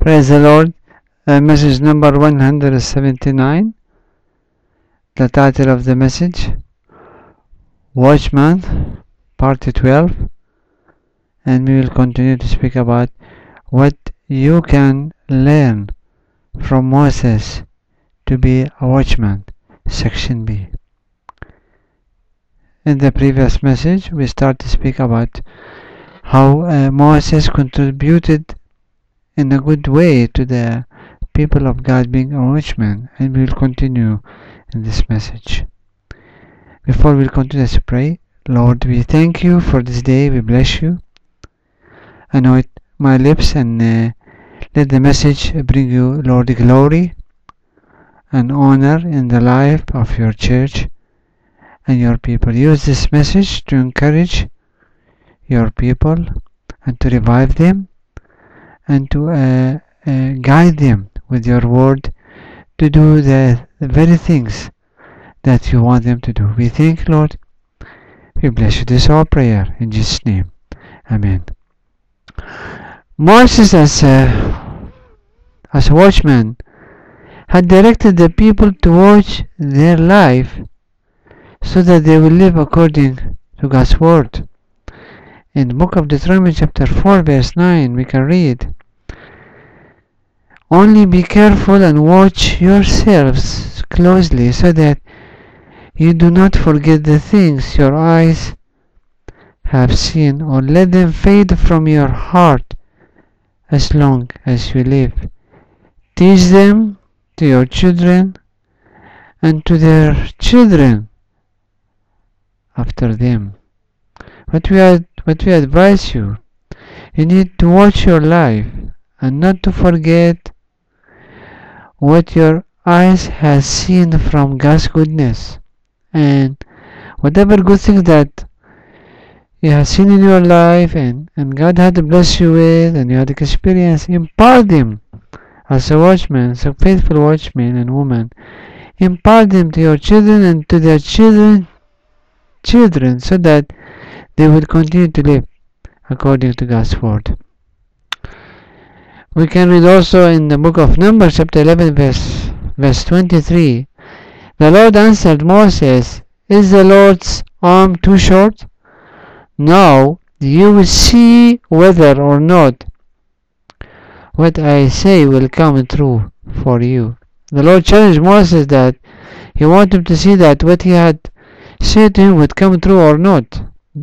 Praise the Lord. Message number 179. The title of the message, Watchman, part 12. And we will continue to speak about what you can learn from Moses to be a watchman, section B. In the previous message, we started to speak about how Moses contributed in a good way to the people of God being a watchman, and we will continue in this message. Before we continue, let's pray. Lord, we thank you for this day. We bless you. Anoint my lips and let the message bring you, Lord, glory and honor in the life of your church and your people. Use this message to encourage your people and to revive them and to guide them with your word to do the very things that you want them to do. We thank you, Lord. We bless you. This is our prayer in Jesus' name. Amen. Moses, as a watchman, had directed the people to watch their life so that they will live according to God's word. In the book of Deuteronomy chapter 4 verse 9 we can read, "Only be careful and watch yourselves closely so that you do not forget the things your eyes have seen, or let them fade from your heart as long as you live. Teach them to your children and to their children after them." What we advise you, you need to watch your life and not to forget what your eyes has seen from God's goodness, and whatever good things that you have seen in your life and God had to bless you with and you had experience, impart them as a watchman, as a faithful watchman and woman. Impart them to your children and to their children so that they will continue to live according to God's word. We can read also in the book of Numbers chapter 11 verse 23. The Lord answered Moses, "Is the Lord's arm too short? Now you will see whether or not what I say will come true for you." The Lord challenged Moses that he wanted him to see that what he had said to him would come true or not.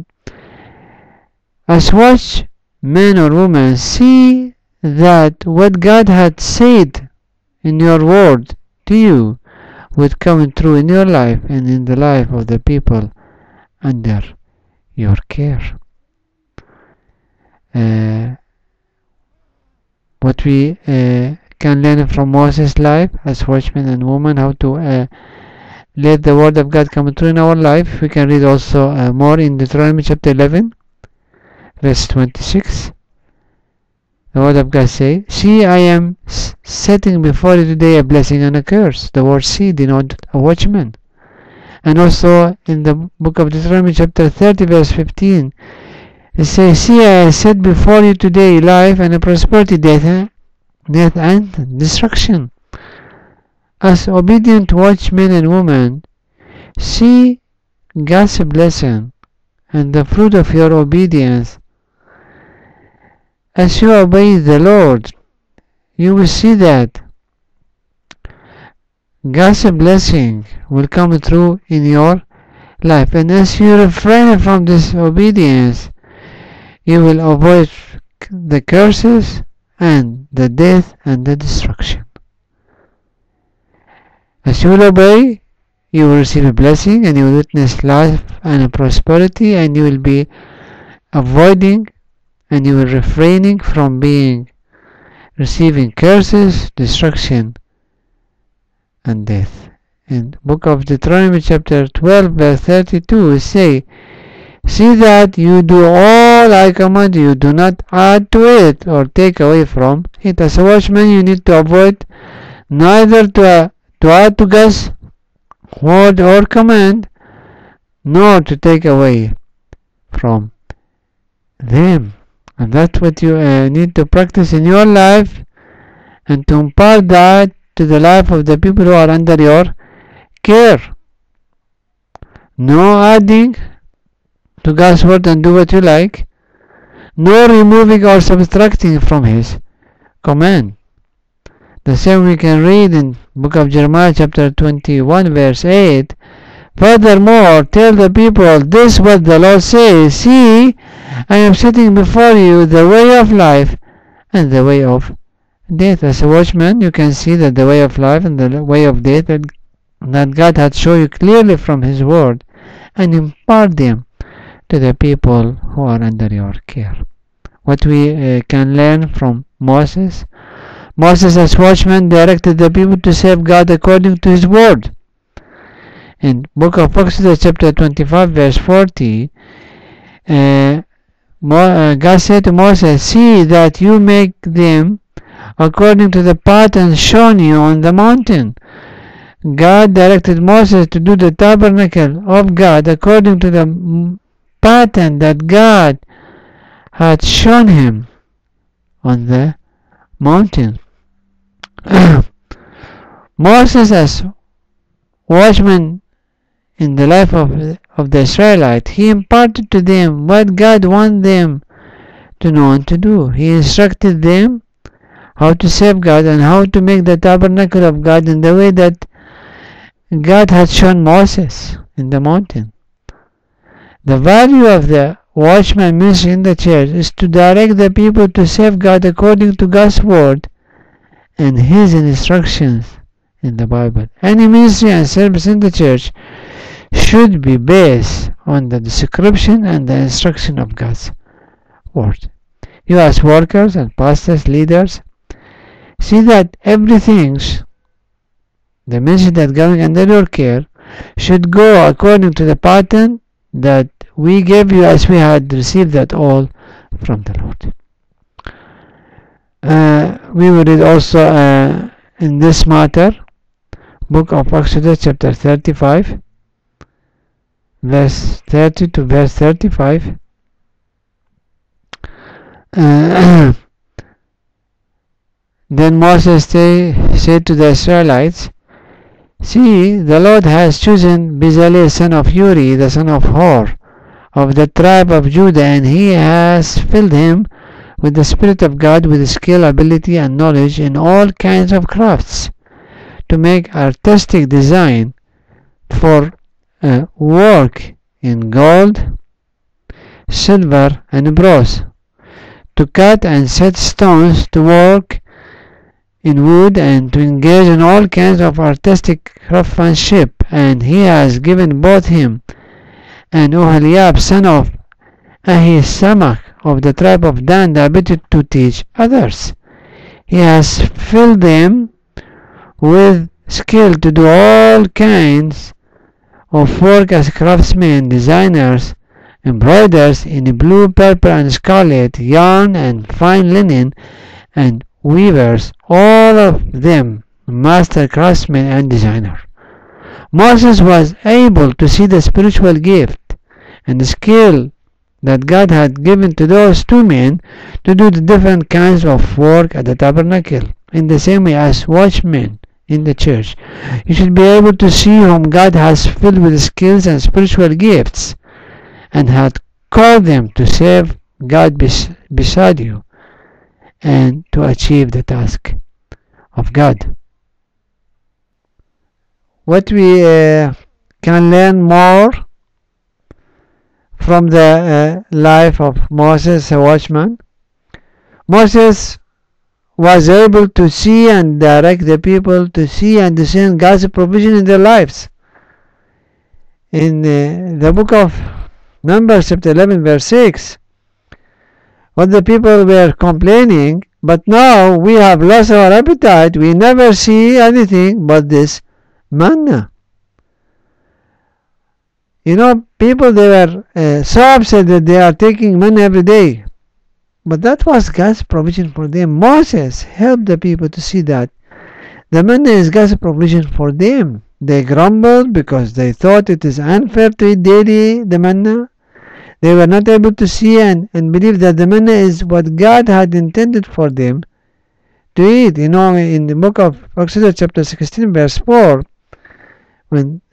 As watchmen or women, see that what God had said in your word to you would come true in your life and in the life of the people under your care. What we can learn from Moses' life as watchmen and women, how to let the word of God come true in our life. We can read also more in Deuteronomy chapter 11 verse 26. The word of God says, "See, I am setting before you today a blessing and a curse." The word "see" denotes a watchman. And also in the book of Deuteronomy chapter 30 verse 15, it says, "See, I set before you today life and prosperity, death and destruction." As obedient watchmen and women, see God's blessing and the fruit of your obedience. As you obey the Lord, you will see that God's blessing will come through in your life. And as you refrain from disobedience, you will avoid the curses and the death and the destruction. As you will obey, you will receive a blessing and you will witness life and prosperity, and you will be avoiding and you will refraining from receiving curses, destruction and death. In the book of Deuteronomy chapter 12 verse 32 say, "See that you do all I command you, do not add to it or take away from it." As a watchman, you need to avoid neither to add to God's word or command, nor to take away from them. And that's what you need to practice in your life and to impart that to the life of the people who are under your care. No adding to God's word and do what you like, no removing or subtracting from His command. The same we can read in book of Jeremiah chapter 21 verse 8. Furthermore, tell the people, this is what the Lord says, see, I am setting before you the way of life and the way of death. As a watchman, you can see that the way of life and the way of death that God had shown you clearly from His word, and impart them to the people who are under your care. What we can learn from Moses. Moses as watchman directed the people to serve God according to His word. In book of Exodus chapter 25 verse 40, God said to Moses, see that you make them according to the pattern shown you on the mountain. God directed Moses to do the tabernacle of God according to the pattern that God had shown him on the mountain. Moses as watchman in the life of the Israelites, he imparted to them what God wanted them to know and to do. He instructed them how to serve God and how to make the tabernacle of God in the way that God had shown Moses in the mountain. The value of the watchman ministry in the church is to direct the people to serve God according to God's word and His instructions in the Bible. Any ministry and service in the church should be based on the description and the instruction of God's word. You as workers and pastors, leaders, see that everything, the ministry that going under your care, should go according to the pattern that we gave you as we had received that all from the Lord. We will read also in this matter, book of Exodus chapter 35, verse 30 to verse 35. Then Moses said to the Israelites, see, the Lord has chosen Bezalel son of Uri, the son of Hor, of the tribe of Judah, and He has filled him with the Spirit of God, with skill, ability, and knowledge in all kinds of crafts, to make artistic design for work in gold, silver, and bronze, to cut and set stones, to work in wood, and to engage in all kinds of artistic craftsmanship. And He has given both him and Oholiab son of Ahisamach of the tribe of Dan the ability to teach others. He has filled them with skill to do all kinds of work as craftsmen, designers, embroiders in blue, purple, and scarlet, yarn and fine linen, and weavers, all of them master craftsmen and designers. Moses was able to see the spiritual gift and the skill that God had given to those two men to do the different kinds of work at the tabernacle. In the same way as watchmen in the church, you should be able to see whom God has filled with skills and spiritual gifts and had called them to serve God beside you and to achieve the task of God. What we can learn more from the life of Moses, a watchman. Moses was able to see and direct the people to see and discern God's provision in their lives. In the book of Numbers chapter 11 verse 6, what the people were complaining, but now we have lost our appetite, we never see anything but this manna. You know, people, they were so upset that they are taking manna every day. But that was God's provision for them. Moses helped the people to see that the manna is God's provision for them. They grumbled because they thought it is unfair to eat daily the manna. They were not able to see and believe that the manna is what God had intended for them to eat. You know, in the book of Exodus chapter 16 verse 4, when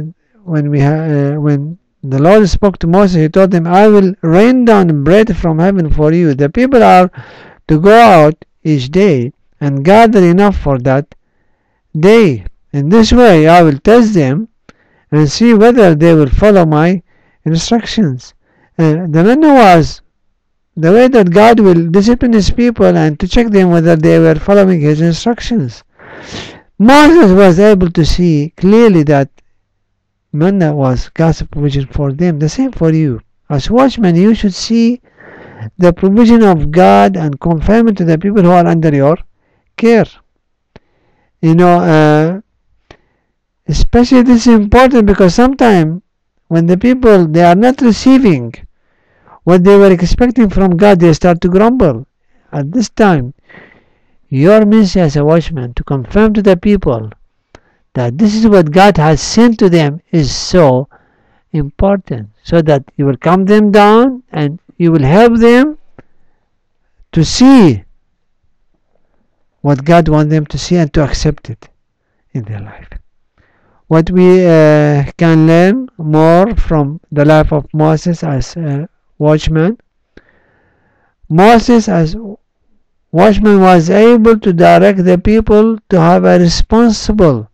the Lord spoke to Moses, he told him, I will rain down bread from heaven for you. The people are to go out each day and gather enough for that day. In this way I will test them and see whether they will follow my instructions. The manna was the way that God will discipline his people and to check them whether they were following his instructions. Moses was able to see clearly that manna was God's provision for them. The same for you. As watchmen, you should see the provision of God and confirm it to the people who are under your care. You know, especially this is important because sometimes when the people, they are not receiving what they were expecting from God, they start to grumble. At this time, your mission as a watchman to confirm to the people that this is what God has sent to them is so important, so that you will calm them down and you will help them to see what God wants them to see and to accept it in their life. What we can learn more from the life of Moses as a watchman. Moses as watchman was able to direct the people to have a responsible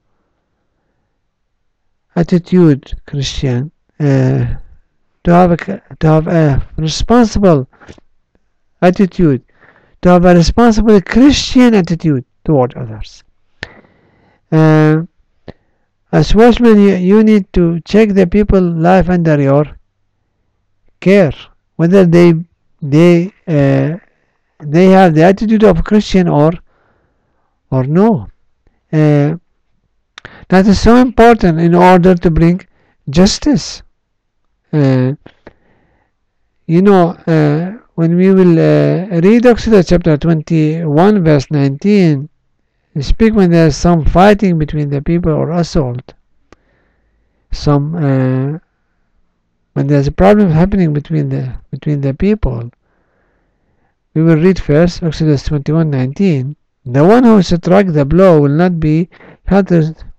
attitude, Christian, to have a responsible attitude, to have a responsible Christian attitude toward others. As watchmen, you need to check the people life under your care, whether they have the attitude of Christian or no. That is so important in order to bring justice. You know, when we will read Exodus chapter 21 verse 19, speak when there is some fighting between the people or assault, when there is a problem happening between the people. We will read first Exodus 21:19. The one who struck the blow will not be held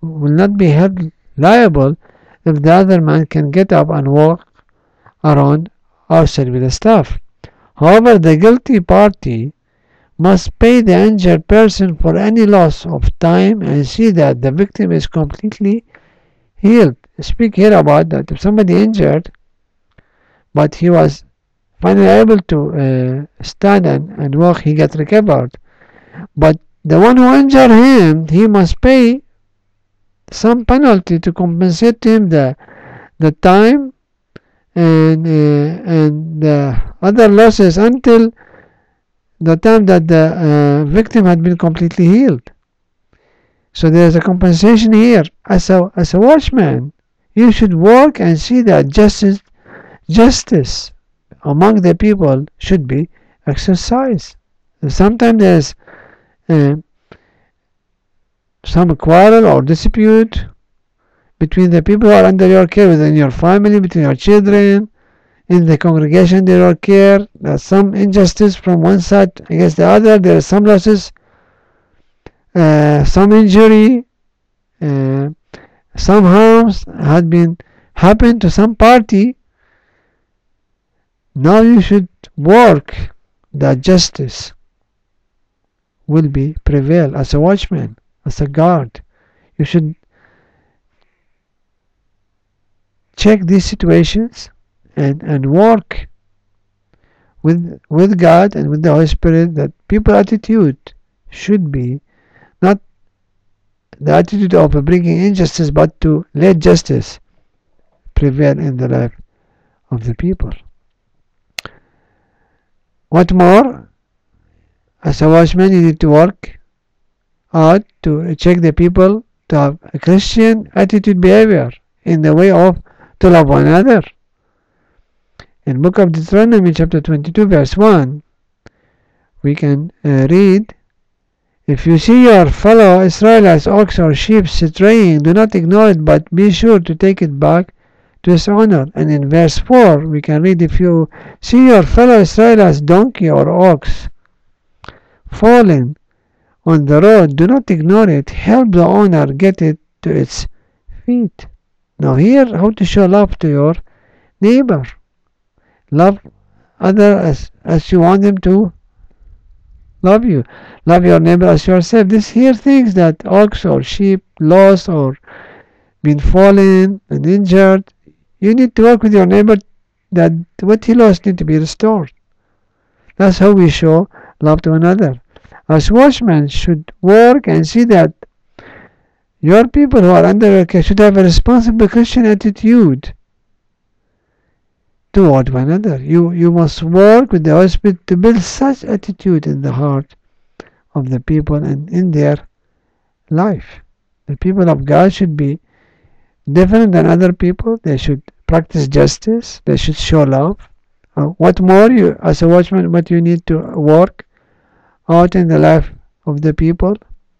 liable if the other man can get up and walk around outside with the staff. However, the guilty party must pay the injured person for any loss of time and see that the victim is completely healed. Speak here about that if somebody injured, but he was finally able to stand and walk, he got recovered. But the one who injured him, he must pay some penalty to compensate him the time and the other losses until the time that the victim had been completely healed. So there is a compensation here. As a watchman, you should work and see that justice among the people should be exercised. Sometimes there is some quarrel or dispute between the people who are under your care, within your family, between your children, in the congregation under your care. There's some injustice from one side against the other. There are some losses, some injury, some harms had been happened to some party. Now you should work that justice will be prevail. As a watchman, as a guard, you should check these situations and work with God and with the Holy Spirit that people's attitude should be not the attitude of bringing injustice, but to let justice prevail in the life of the people. What more? As a watchman, you need to work out to check the people to have a Christian attitude behavior in the way of to love one another. In book of Deuteronomy chapter 22 verse 1, we can read, if you see your fellow Israelites ox or sheep straying, do not ignore it, but be sure to take it back to its owner. And in verse 4 we can read, if you see your fellow Israelites donkey or ox fallen on the road, do not ignore it. Help the owner get it to its feet. Now here, how to show love to your neighbor. Love others as you want them to love you. Love your neighbor as yourself. This here things that ox or sheep lost or been fallen and injured. You need to work with your neighbor that what he lost need to be restored. That's how we show love to another. As watchmen should work and see that your people who are under your care should have a responsible Christian attitude toward one another. You must work with the Holy Spirit to build such attitude in the heart of the people and in their life. The people of God should be different than other people. They should practice justice. They should show love. What more, you as a watchman, what you need to work out in the life of the people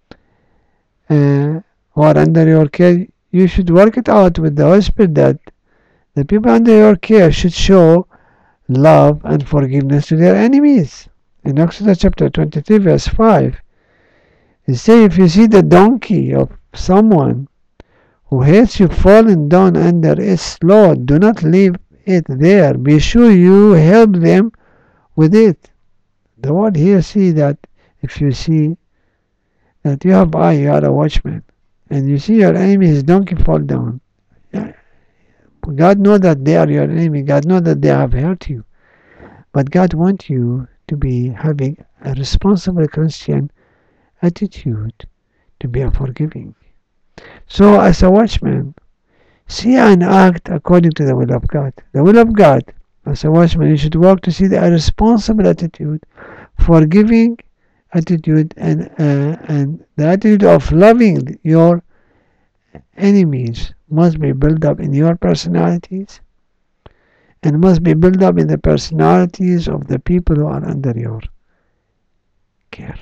who are under your care, you should work it out with the Holy Spirit that the people under your care should show love and forgiveness to their enemies. In Exodus chapter 23 verse 5, it says, if you see the donkey of someone who hates you falling down under its load, do not leave it there. Be sure you help them with it. The word here, see that if you see that you have eye, you are a watchman, and you see your enemy, his donkey fall down. God knows that they are your enemy. God knows that they have hurt you. But God wants you to be having a responsible Christian attitude, to be a forgiving. So as a watchman, see and act according to the will of God. The will of God, as a watchman, you should work to see a responsible attitude, forgiving attitude, and the attitude of loving your enemies must be built up in your personalities and must be built up in the personalities of the people who are under your care.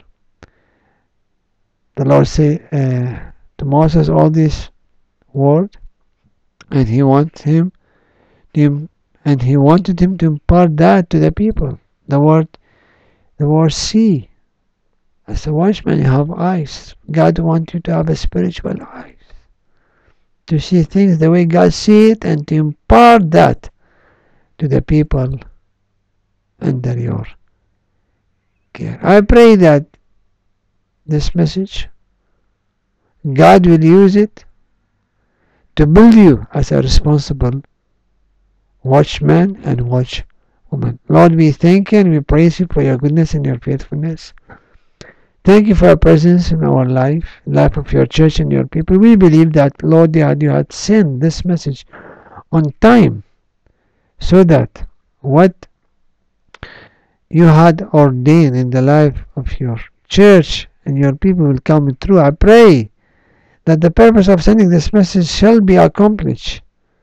The Lord said to Moses all this word, and he wanted him to impart that to the people. The word see. As a watchman, you have eyes. God wants you to have a spiritual eyes, to see things the way God sees it, and to impart that to the people under your care. I pray that this message, God will use it to build you as a responsible watchman and watchwoman. Lord, we thank you and we praise you for your goodness and your faithfulness. Thank you for your presence in our life of your church and your people. We believe that, Lord, you had sent this message on time so that what you had ordained in the life of your church and your people will come true. I pray that the purpose of sending this message shall be accomplished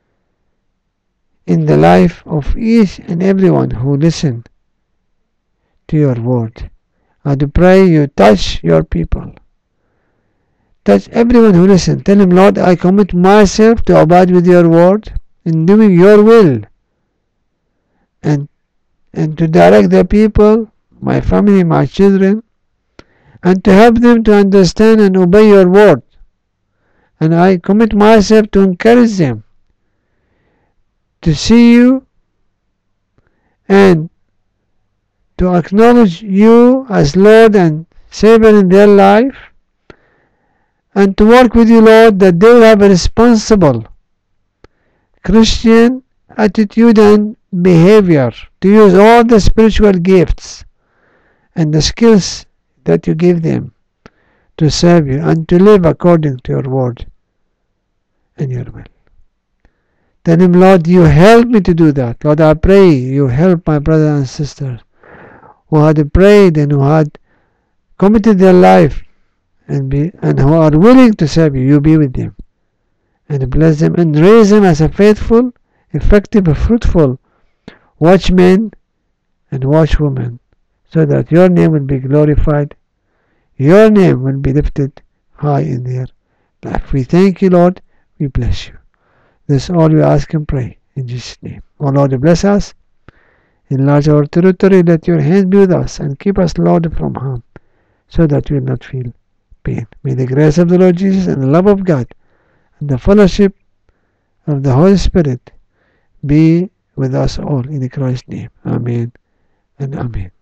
in the life of each and everyone who listen to your word. I do pray you touch your people. Touch everyone who listens. Tell him, Lord, I commit myself to abide with your word in doing your will and to direct the people, my family, my children, and to help them to understand and obey your word. And I commit myself to encourage them to see you and to acknowledge you as Lord and Savior in their life, and to work with you, Lord, that they will have a responsible Christian attitude and behavior, to use all the spiritual gifts and the skills that you give them to serve you and to live according to your word and your will. Tell him, Lord, you help me to do that. Lord, I pray you help my brothers and sisters who had prayed and who had committed their life and who are willing to serve you. You be with them and bless them and raise them as a faithful, effective, fruitful watchmen and watchwomen, so that your name will be glorified, your name will be lifted high in their life. We thank you, Lord. We bless you. This is all we ask and pray in Jesus' name. Oh Lord, bless us. Enlarge our territory. Let your hand be with us and keep us, Lord, from harm. so that you will not feel pain. May the grace of the Lord Jesus and the love of God and the fellowship of the Holy Spirit be with us all in Christ's name. Amen and Amen.